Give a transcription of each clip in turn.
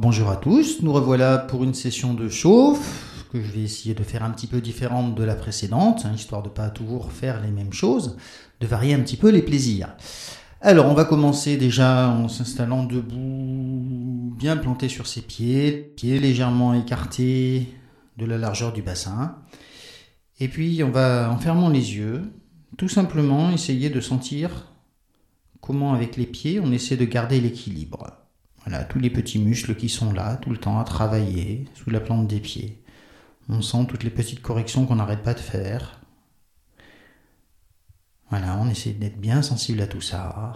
Bonjour à tous, nous revoilà pour une session de chauffe que je vais essayer de faire un petit peu différente de la précédente, histoire de ne pas toujours faire les mêmes choses, de varier un petit peu les plaisirs. Alors on va commencer déjà en s'installant debout, bien planté sur ses pieds légèrement écartés de la largeur du bassin. Et puis on va, en fermant les yeux, tout simplement essayer de sentir comment avec les pieds on essaie de garder l'équilibre. Voilà, tous les petits muscles qui sont là tout le temps à travailler sous la plante des pieds. On sent toutes les petites corrections qu'on n'arrête pas de faire. Voilà, on essaie d'être bien sensible à tout ça.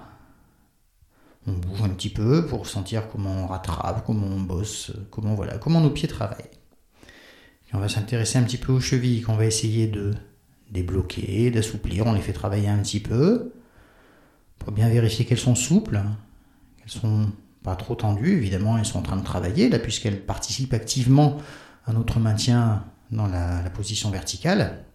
On bouge un petit peu pour sentir comment on rattrape, comment on bosse, comment nos pieds travaillent. Et on va s'intéresser un petit peu aux chevilles qu'on va essayer de débloquer, d'assouplir. On les fait travailler un petit peu pour bien vérifier qu'elles sont souples, qu'elles sont pas trop tendues. Évidemment, elles sont en train de travailler là puisqu'elles participent activement à notre maintien dans la position verticale.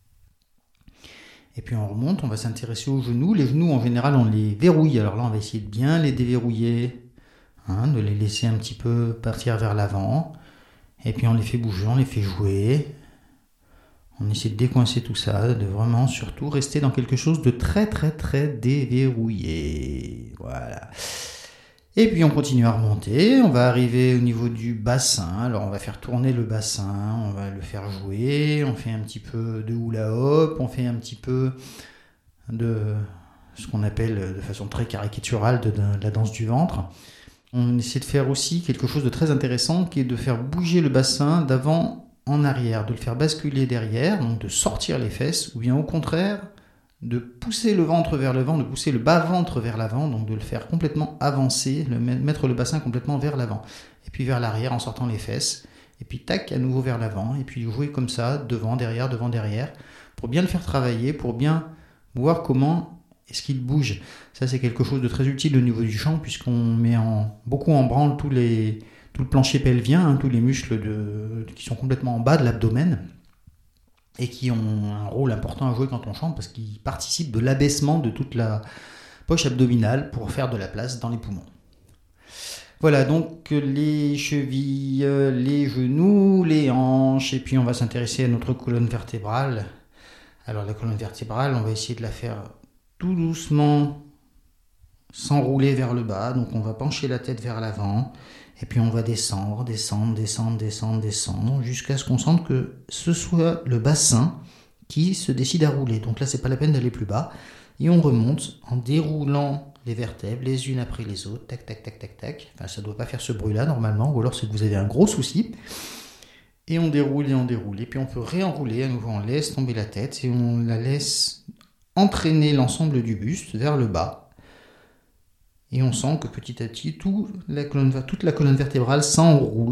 Et puis on remonte, on va s'intéresser aux genoux. Les genoux, en général, on les verrouille. Alors là, on va essayer de bien les déverrouiller, de les laisser un petit peu partir vers l'avant. Et puis on les fait bouger, on les fait jouer. On essaie de décoincer tout ça, de vraiment surtout rester dans quelque chose de très très très déverrouillé. Voilà. Et puis on continue à remonter, on va arriver au niveau du bassin. Alors on va faire tourner le bassin, on va le faire jouer, on fait un petit peu de hula hop, on fait un petit peu de ce qu'on appelle de façon très caricaturale de la danse du ventre. On essaie de faire aussi quelque chose de très intéressant qui est de faire bouger le bassin d'avant en arrière, de le faire basculer derrière, donc de sortir les fesses, ou bien au contraire de pousser le ventre vers l'avant, de pousser le bas-ventre vers l'avant, donc de le faire complètement avancer, mettre le bassin complètement vers l'avant, et puis vers l'arrière en sortant les fesses, et puis tac, à nouveau vers l'avant, et puis jouer comme ça, devant, derrière, pour bien le faire travailler, pour bien voir comment est-ce qu'il bouge. Ça, c'est quelque chose de très utile au niveau du chant, puisqu'on met beaucoup en branle tout le plancher pelvien, tous les muscles qui sont complètement en bas de l'abdomen, et qui ont un rôle important à jouer quand on chante parce qu'ils participent de l'abaissement de toute la poche abdominale pour faire de la place dans les poumons. Voilà, donc les chevilles, les genoux, les hanches, et puis on va s'intéresser à notre colonne vertébrale. Alors la colonne vertébrale, on va essayer de la faire tout doucement s'enrouler vers le bas, donc on va pencher la tête vers l'avant, et puis on va descendre, jusqu'à ce qu'on sente que ce soit le bassin qui se décide à rouler. Donc là, c'est pas la peine d'aller plus bas. Et on remonte en déroulant les vertèbres les unes après les autres. Tac, tac, tac, tac, tac. Enfin, ça doit pas faire ce bruit-là normalement, ou alors c'est que vous avez un gros souci. Et on déroule. Et puis on peut réenrouler. À nouveau, on laisse tomber la tête et on la laisse entraîner l'ensemble du buste vers le bas. Et on sent que petit à petit, toute la colonne vertébrale s'enroule,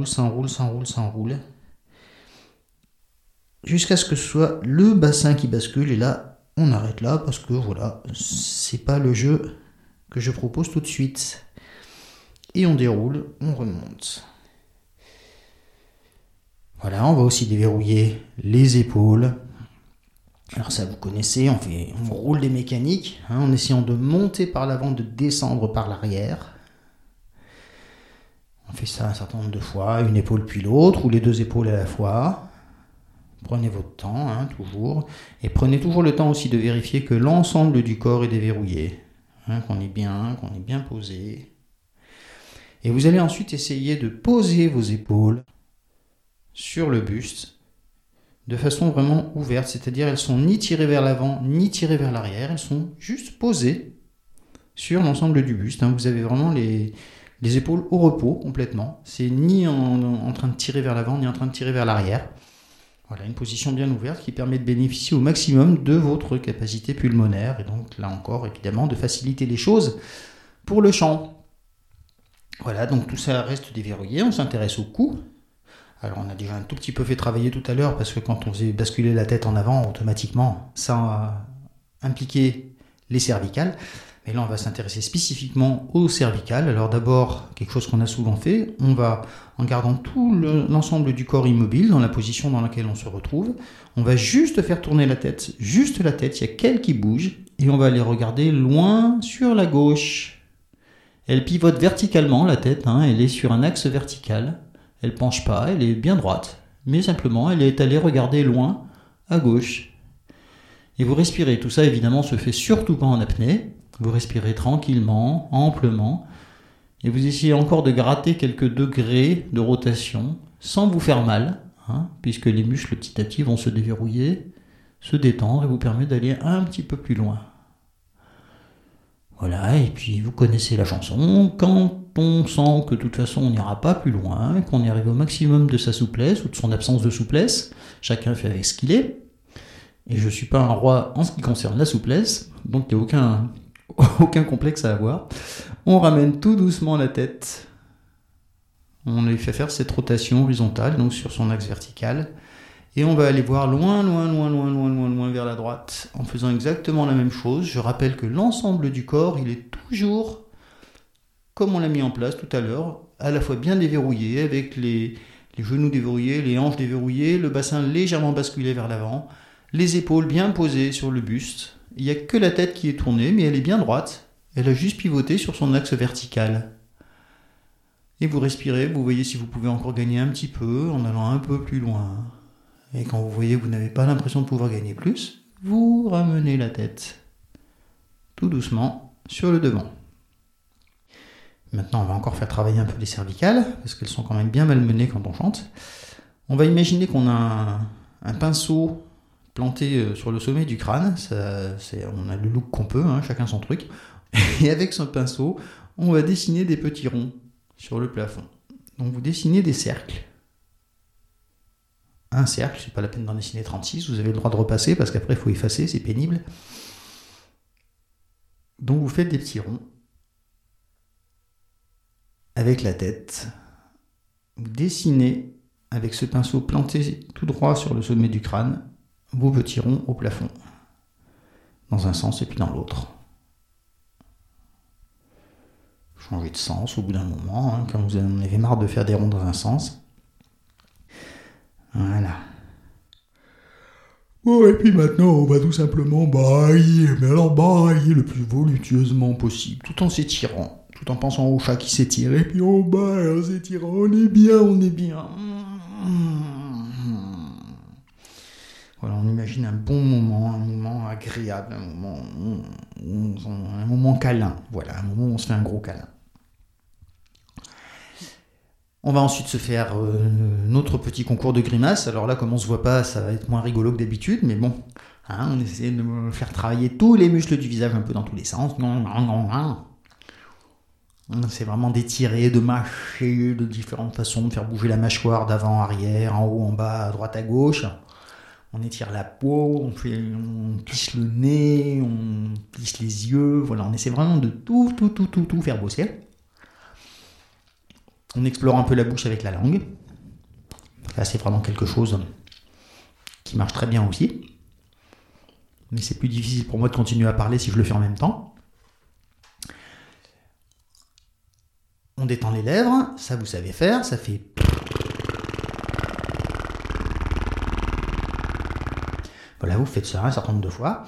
jusqu'à ce que ce soit le bassin qui bascule. Et là, on arrête là parce que voilà, c'est pas le jeu que je propose tout de suite. Et on déroule, on remonte. Voilà, on va aussi déverrouiller les épaules. Alors ça, vous connaissez, on roule des mécaniques, en essayant de monter par l'avant, de descendre par l'arrière. On fait ça un certain nombre de fois, une épaule puis l'autre, ou les deux épaules à la fois. Prenez votre temps, toujours. Et prenez toujours le temps aussi de vérifier que l'ensemble du corps est déverrouillé, qu'on est bien posé. Et vous allez ensuite essayer de poser vos épaules sur le buste, de façon vraiment ouverte, c'est-à-dire elles sont ni tirées vers l'avant, ni tirées vers l'arrière, elles sont juste posées sur l'ensemble du buste. Vous avez vraiment les épaules au repos complètement, c'est ni en train de tirer vers l'avant, ni en train de tirer vers l'arrière. Voilà, une position bien ouverte qui permet de bénéficier au maximum de votre capacité pulmonaire, et donc là encore, évidemment, de faciliter les choses pour le chant. Voilà, donc tout ça reste déverrouillé, on s'intéresse au cou. Alors on a déjà un tout petit peu fait travailler tout à l'heure parce que quand on faisait basculer la tête en avant, automatiquement, ça a impliqué les cervicales. Mais là, on va s'intéresser spécifiquement aux cervicales. Alors d'abord, quelque chose qu'on a souvent fait, on va, en gardant tout l'ensemble du corps immobile dans la position dans laquelle on se retrouve, on va juste faire tourner la tête, juste la tête, il y a qu'elle qui bouge, et on va aller regarder loin sur la gauche. Elle pivote verticalement, la tête, elle est sur un axe vertical. Elle penche pas, elle est bien droite. Mais simplement, elle est allée regarder loin, à gauche. Et vous respirez. Tout ça, évidemment, se fait surtout pas en apnée. Vous respirez tranquillement, amplement. Et vous essayez encore de gratter quelques degrés de rotation, sans vous faire mal, puisque les muscles petit à petit vont se déverrouiller, se détendre et vous permettre d'aller un petit peu plus loin. Voilà, et puis vous connaissez la chanson. Quand on sent que de toute façon on n'ira pas plus loin, qu'on est arrivé au maximum de sa souplesse ou de son absence de souplesse, chacun fait avec ce qu'il est. Et je ne suis pas un roi en ce qui concerne la souplesse, donc il n'y a aucun complexe à avoir. On ramène tout doucement la tête. On lui fait faire cette rotation horizontale, donc sur son axe vertical. Et on va aller voir loin vers la droite, en faisant exactement la même chose. Je rappelle que l'ensemble du corps, il est toujours, comme on l'a mis en place tout à l'heure, à la fois bien déverrouillé, avec les genoux déverrouillés, les hanches déverrouillées, le bassin légèrement basculé vers l'avant, les épaules bien posées sur le buste. Il n'y a que la tête qui est tournée, mais elle est bien droite. Elle a juste pivoté sur son axe vertical. Et vous respirez, vous voyez si vous pouvez encore gagner un petit peu en allant un peu plus loin. Et quand vous voyez que vous n'avez pas l'impression de pouvoir gagner plus, vous ramenez la tête tout doucement sur le devant. Maintenant, on va encore faire travailler un peu les cervicales, parce qu'elles sont quand même bien malmenées quand on chante. On va imaginer qu'on a un pinceau planté sur le sommet du crâne. On a le look qu'on peut, chacun son truc. Et avec ce pinceau, on va dessiner des petits ronds sur le plafond. Donc vous dessinez des cercles. Un cercle, c'est pas la peine d'en dessiner 36, vous avez le droit de repasser parce qu'après il faut effacer, c'est pénible. Donc vous faites des petits ronds avec la tête. Vous dessinez avec ce pinceau planté tout droit sur le sommet du crâne vos petits ronds au plafond, dans un sens et puis dans l'autre. Changez de sens au bout d'un moment, quand vous en avez marre de faire des ronds dans un sens. Voilà. Bon, et puis maintenant, on va tout simplement bailler, mais alors bailler le plus voluptueusement possible, tout en s'étirant, tout en pensant au chat qui s'étire, et puis on baille en s'étirant, on est bien. Voilà, on imagine un bon moment, un moment agréable, un moment câlin, voilà, un moment où on se fait un gros câlin. On va ensuite se faire notre petit concours de grimaces. Alors là, comme on se voit pas, ça va être moins rigolo que d'habitude, mais bon, on essaie de faire travailler tous les muscles du visage un peu dans tous les sens. C'est vraiment d'étirer, de mâcher de différentes façons, de faire bouger la mâchoire d'avant, arrière, en haut, en bas, à droite, à gauche. On étire la peau, on plisse le nez, on plisse les yeux. Voilà, on essaie vraiment de tout faire bosser. On explore un peu la bouche avec la langue. Là, c'est vraiment quelque chose qui marche très bien aussi. Mais c'est plus difficile pour moi de continuer à parler si je le fais en même temps. On détend les lèvres, ça vous savez faire, ça fait... Voilà, vous faites ça un certain nombre de fois.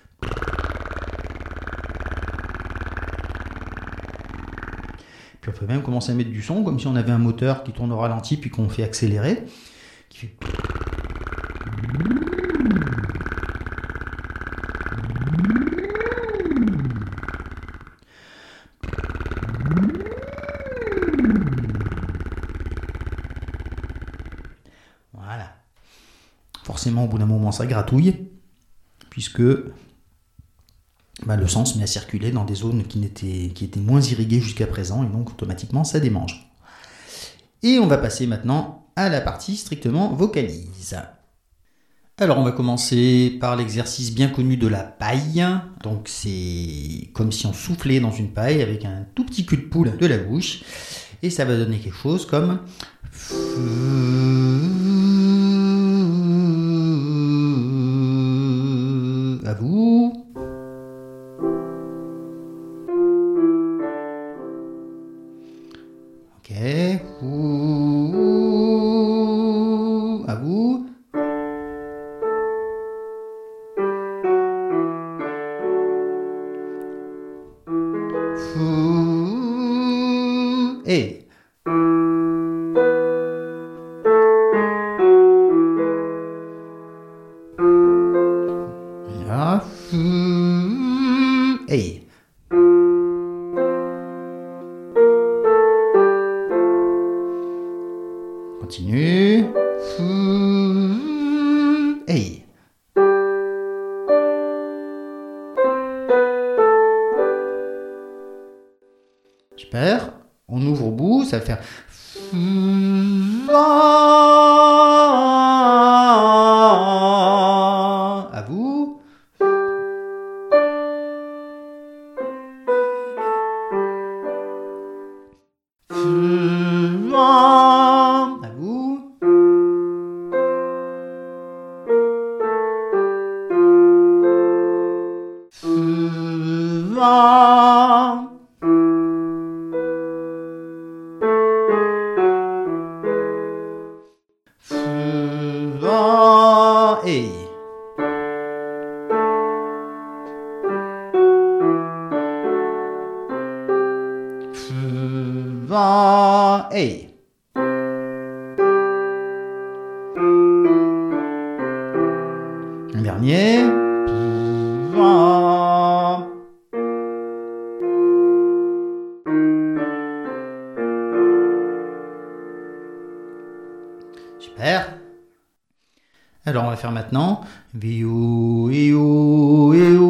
Puis on peut même commencer à mettre du son, comme si on avait un moteur qui tourne au ralenti, puis qu'on fait accélérer. Qui fait... Voilà. Forcément, au bout d'un moment, ça gratouille, puisque le sang se met à circuler dans des zones qui étaient moins irriguées jusqu'à présent, et donc automatiquement ça démange. Et on va passer maintenant à la partie strictement vocalise. Alors on va commencer par l'exercice bien connu de la paille. Donc c'est comme si on soufflait dans une paille avec un tout petit cul de poule de la bouche, et ça va donner quelque chose comme... À vous. Ok. À vous. Continue. Hey. Super. On ouvre au bout, ça va faire. À vous. À vous. Hey. Hey. Un dernier. Super. Alors on va faire maintenant. Viou, iou,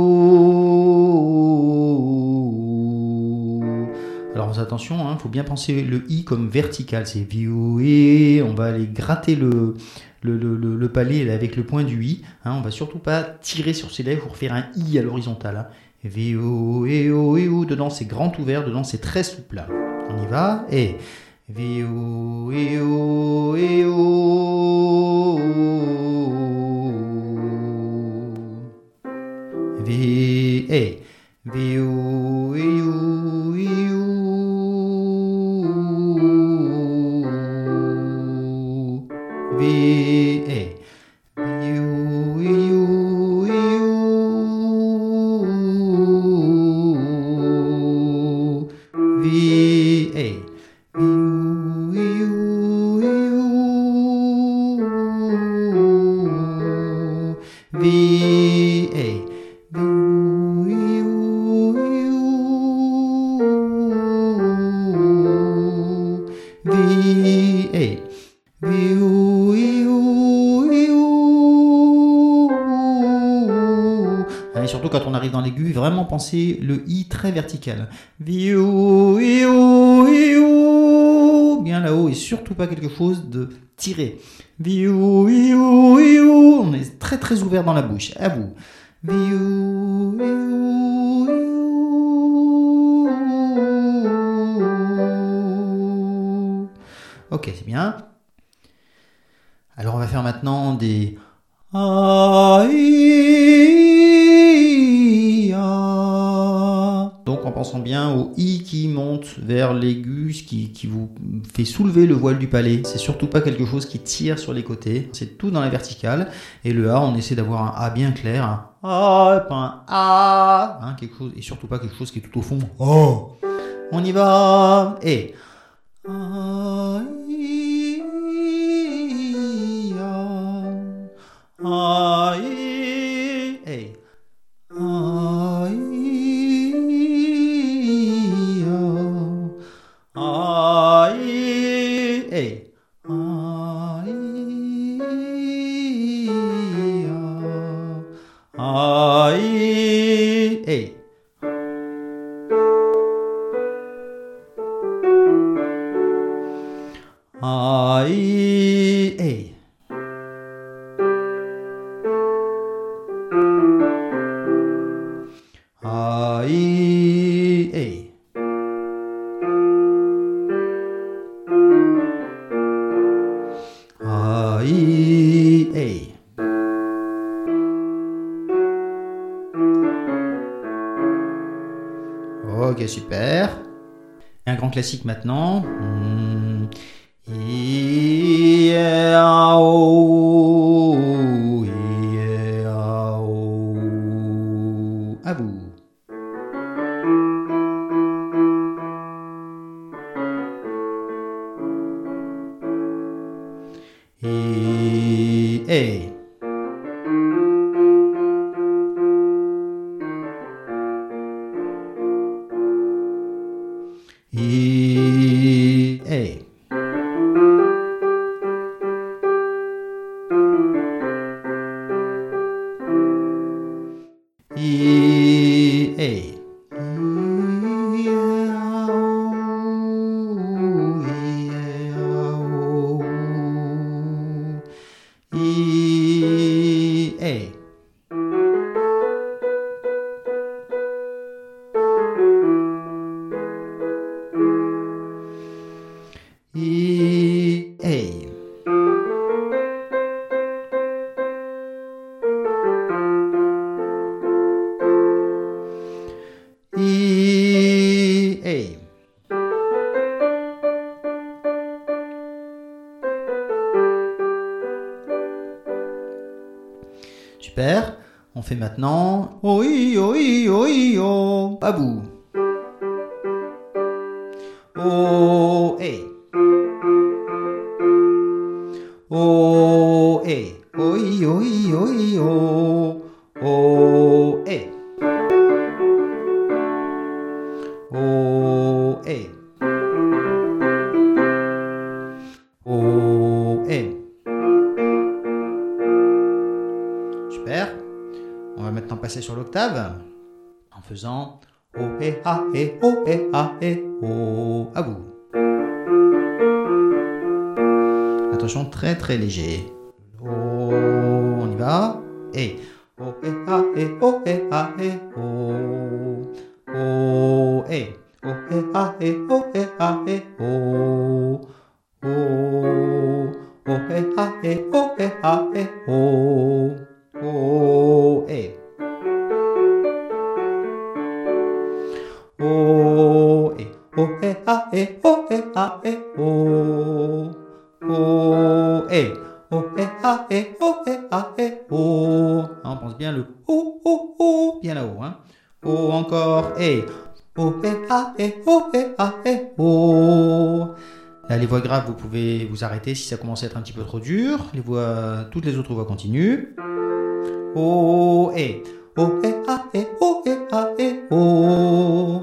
iou. Alors attention, il faut bien penser le i comme vertical. C'est viou, et on va aller gratter le palais avec le point du i. On va surtout pas tirer sur ses lèvres pour faire un i à l'horizontale. Viou, iou, iou. Dedans c'est grand ouvert, dedans c'est très souple. On y va. Et viou, iou, iou. Vi, e, viu, iu, iu. Vi, e, viu, iu, iu. Vi, e, viu, iu, iu. Vi, e. Et surtout quand on arrive dans l'aigu, vraiment penser le i très vertical. Viou, iou, iou. Bien là-haut et surtout pas quelque chose de tiré. Viou, iou, iou. On est très très ouvert dans la bouche. À vous. Viou, iou, iou. Ok, c'est bien. Alors on va faire maintenant des a, i, a. Donc en pensant bien au i qui monte vers l'aigu, ce qui vous fait soulever le voile du palais. C'est surtout pas quelque chose qui tire sur les côtés. C'est tout dans la verticale. Et le a, on essaie d'avoir un a bien clair. Un a, pas un a. Quelque chose, et surtout pas quelque chose qui est tout au fond. Oh. On y va. Et a, i, a, i, hey. A, i, a, i, hey. A, i, a, i, hey. A, i, hey. A, i, hey. A, i, hey. Ok, super. Et un grand classique maintenant. I, a, o, I, a, o. À vous. I, e. I, e. I, hey. I, hey. Super. On fait maintenant oi, oi, oi, oh. Babou. Oh, hey. Oh, hey. Oi, oi, oi, oh. Oh, hey. Oh, hey. Oh, hey. Super. On va maintenant passer sur l'octave en faisant oh, et ah, et oh, et ah, et oh. À vous. Attention, très très léger. Oh, on y va. Et oh, et ah, et oh, et ah, et oh. Oh, et oh, et ah, et oh, et ah, et oh. Oh, oh, et ah, et oh, et ah, et oh. Oh, et oh, et oh, et ah, et oh, et ah, et oh. Oh, et oh, et ah, et oh, et ah, et oh. On pense bien le oh, bien là-haut, hein. Oh, encore, et oh, et ah, et oh, et ah, et oh. Là, les voix graves, vous pouvez vous arrêter si ça commence à être un petit peu trop dur. Toutes les autres voix continuent. Oh, et ah, et oh, et ah, et oh.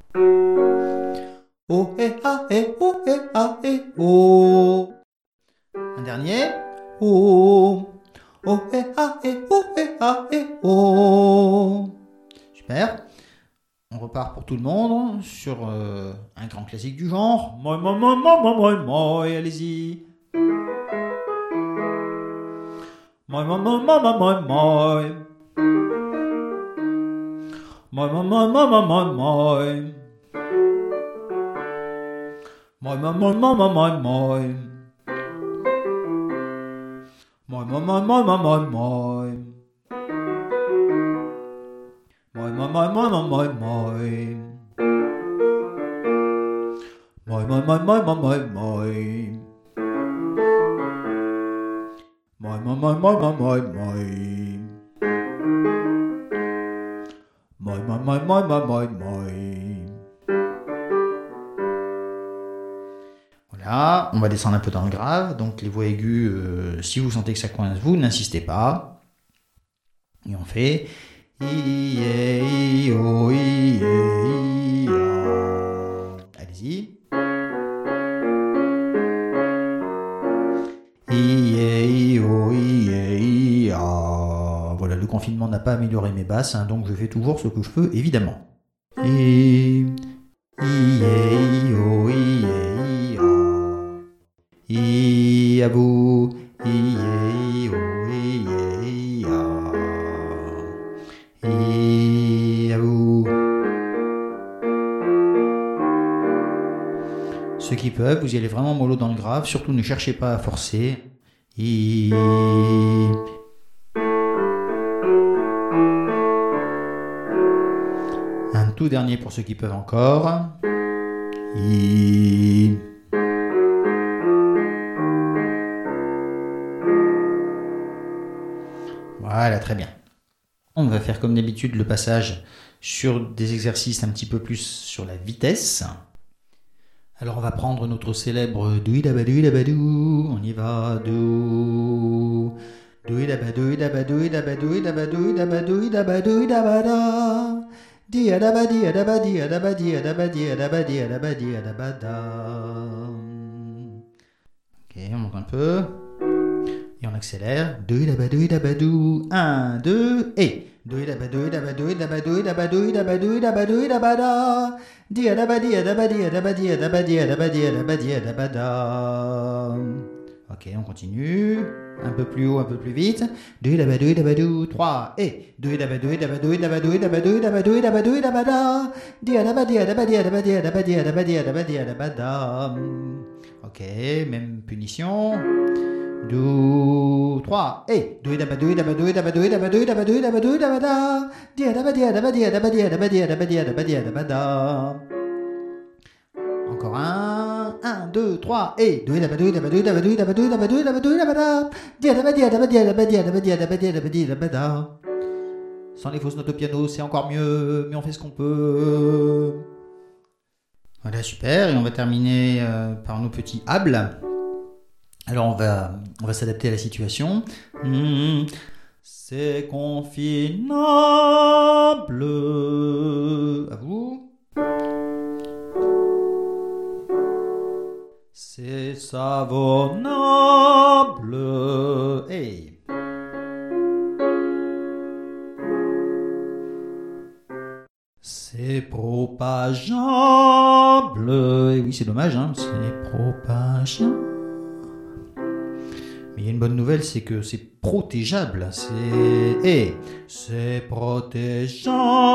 Oh, et ah, et oh, et ah, et oh. Un dernier. Oh, et ah, et oh, et ah, et oh. Super. On repart pour tout le monde sur un grand classique du genre. Moi, moi, moi, moi, moi, moi, moi, allez-y. Moi, moi, moi, moi, moi, moi, moi. Moi, moi, moi, moi, moi, moi, moi. Moi, moi, moi, moi, moi, moi, moi. Moi, moi, moi, moi, moi, moi, moi. Moi, moi, moi, moi, moi, moi, moi. Moi, moi, moi, moi, moi, moi, moi. Moi, moi, moi, moi, moi, moi, moi. Moi, moi, moi, moi, moi, moi, moi. Voilà, on va descendre un peu dans le grave. Donc les voix aiguës, si vous sentez que ça coince, vous n'insistez pas. Et on fait allez-y. Voilà, le confinement n'a pas amélioré mes basses, hein, donc je fais toujours ce que je peux, évidemment. À vous. À vous. Ceux qui peuvent, vous y allez vraiment mollo dans le grave, surtout ne cherchez pas à forcer. Un tout dernier pour ceux qui peuvent encore. Voilà, très bien. On va faire comme d'habitude le passage sur des exercices un petit peu plus sur la vitesse. Alors on va prendre notre célèbre douidabadouidabadou. On y va. Dou. Douidabadouidabadouidabadouidabadouidabadouidabadouidabada. Diadabadiadabadiadabadiadabadiadabadiadabada. Ok, on monte un peu. Et on accélère. 1, 2, et. Ok, on continue. Un peu plus haut, un peu plus vite. 3, et. Ok, Ok, même punition. 2, 3, et do da ba do da ba do da ba do da ba do da ba do da ba do da ba da dia da ba dia da ba dia da ba dia da ba dia da ba dia da ba dia da ba da. Encore un, 1, 2, 3, et do da ba do da ba do da ba do da ba do da ba do da ba do da ba da dia da ba dia da ba dia da ba dia da ba dia da ba dia da ba dia da ba da. Sans les fausses notes au piano, c'est encore mieux, mais on fait ce qu'on peut. Voilà, super, et on va terminer par nos petits hables. Alors on va s'adapter à la situation. C'est confinable. À vous. C'est savonnable. Hey. C'est propageable. Et oui, c'est dommage, hein. C'est propageable. Mais il y a une bonne nouvelle, c'est que c'est protégeable. C'est protégeable.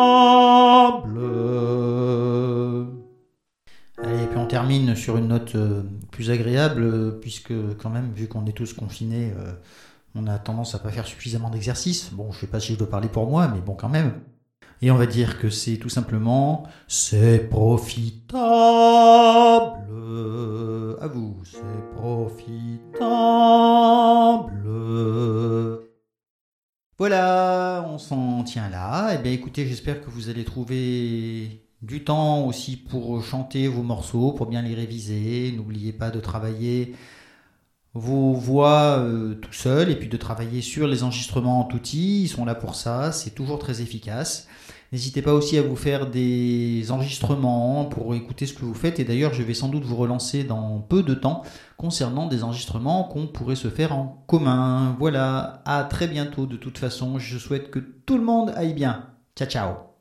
Allez, et puis on termine sur une note plus agréable, puisque quand même, vu qu'on est tous confinés, on a tendance à pas faire suffisamment d'exercice. Bon, je sais pas si je dois parler pour moi, mais bon, quand même. Et on va dire que c'est tout simplement c'est profitable. À vous, c'est profitable. Voilà, on s'en tient là. Eh bien écoutez, j'espère que vous allez trouver du temps aussi pour chanter vos morceaux, pour bien les réviser. N'oubliez pas de travailler vos voix tout seul et puis de travailler sur les enregistrements en outils. Ils sont là pour ça, c'est toujours très efficace. N'hésitez pas aussi à vous faire des enregistrements pour écouter ce que vous faites. Et d'ailleurs, je vais sans doute vous relancer dans peu de temps concernant des enregistrements qu'on pourrait se faire en commun. Voilà, à très bientôt de toute façon. Je souhaite que tout le monde aille bien. Ciao, ciao.